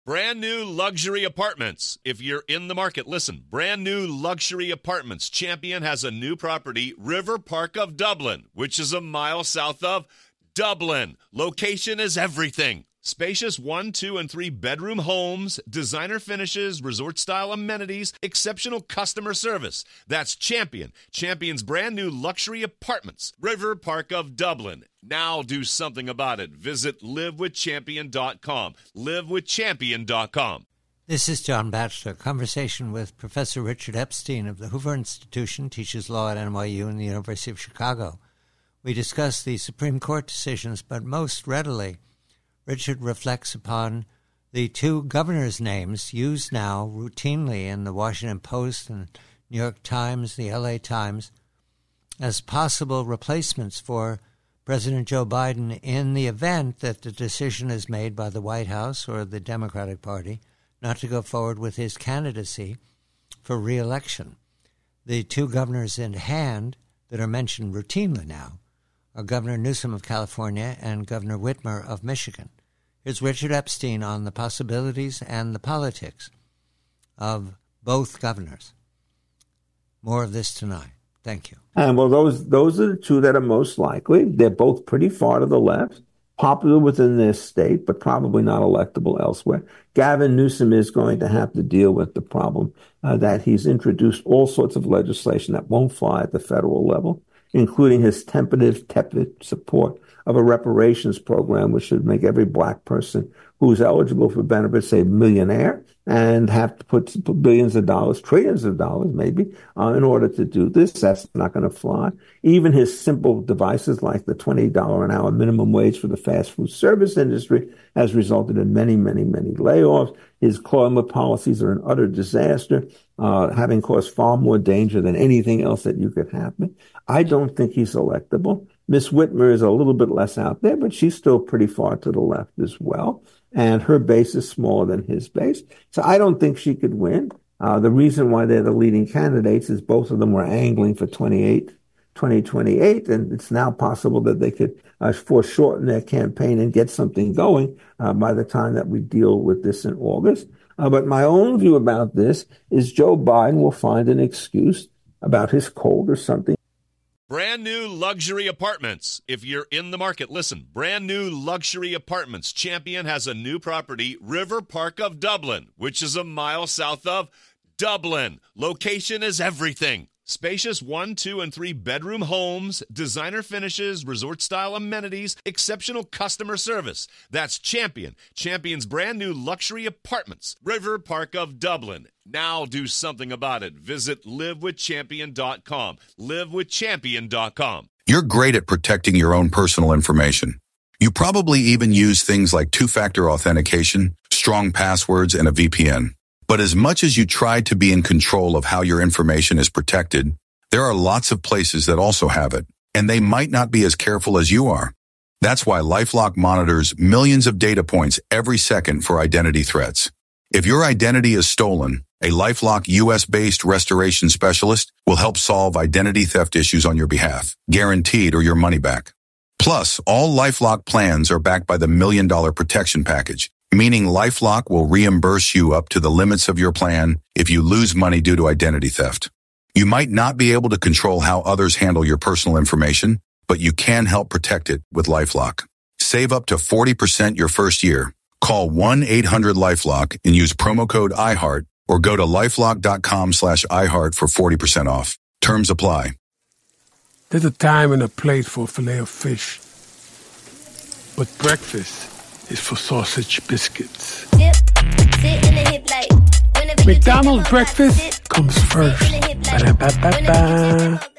Brand new luxury apartments. If you're in the market, listen. Brand new luxury apartments. Champion has a new property, River Park of Dublin, which is a mile south of Dublin. Location is everything. Spacious 1, 2, and 3 bedroom homes, designer finishes, resort-style amenities, exceptional customer service. That's Champion. Champion's brand new luxury apartments, River Park of Dublin. Now do something about it. Visit livewithchampion.com. livewithchampion.com. This is John Batchelor. Conversation with Professor Richard Epstein of the Hoover Institution, teaches law at NYU and the University of Chicago. We discuss the Supreme Court decisions, but most readily, Richard reflects upon the 2 governors' names used now routinely in the Washington Post and New York Times, the LA Times, as possible replacements for President Joe Biden in the event that the decision is made by the White House or the Democratic Party not to go forward with his candidacy for re-election. The 2 governors in hand that are mentioned routinely now are Governor Newsom of California and Governor Whitmer of Michigan. Here's Richard Epstein on the possibilities and the politics of both governors. More of this tonight. Thank you. And well, those are the 2 that are most likely. They're both pretty far to the left, popular within their state, but probably not electable elsewhere. Gavin Newsom is going to have to deal with the problem that he's introduced all sorts of legislation that won't fly at the federal level, including his tepid support of a reparations program, which should make every black person who's eligible for benefits a millionaire and have to put billions of dollars, trillions of dollars maybe, in order to do this. That's not going to fly. Even his simple devices like the $20 an hour minimum wage for the fast food service industry has resulted in many, many, many layoffs. His climate policies are an utter disaster, having caused far more danger than anything else that you could happen. I don't think he's electable. Miss Whitmer is a little bit less out there, but she's still pretty far to the left as well. And her base is smaller than his base. So I don't think she could win. The reason why they're the leading candidates is both of them were angling for 2028, and it's now possible that they could foreshorten their campaign and get something going by the time that we deal with this in August. But my own view about this is Joe Biden will find an excuse about his cold or something. Brand new luxury apartments. If you're in the market, listen. Brand new luxury apartments. Champion has a new property, River Park of Dublin, which is a mile south of Dublin. Location is everything. Spacious 1, 2, and 3 bedroom homes, designer finishes, resort-style amenities, exceptional customer service. That's Champion. Champion's brand new luxury apartments, River Park of Dublin. Now do something about it. Visit livewithchampion.com. livewithchampion.com. You're great at protecting your own personal information. You probably even use things like 2-factor authentication, strong passwords, and a VPN. But as much as you try to be in control of how your information is protected, there are lots of places that also have it, and they might not be as careful as you are. That's why LifeLock monitors millions of data points every second for identity threats. If your identity is stolen, a LifeLock US-based restoration specialist will help solve identity theft issues on your behalf, guaranteed or your money back. Plus, all LifeLock plans are backed by the $1 Million Protection Package, meaning LifeLock will reimburse you up to the limits of your plan if you lose money due to identity theft. You might not be able to control how others handle your personal information, but you can help protect it with LifeLock. Save up to 40% your first year. Call 1-800-LifeLock and use promo code iHeart or go to lifelock.com/iHeart for 40% off. Terms apply. There's a time and a place for filet of fish, but breakfast is for sausage biscuits. McDonald's breakfast comes first. Ba-da-ba-ba-ba.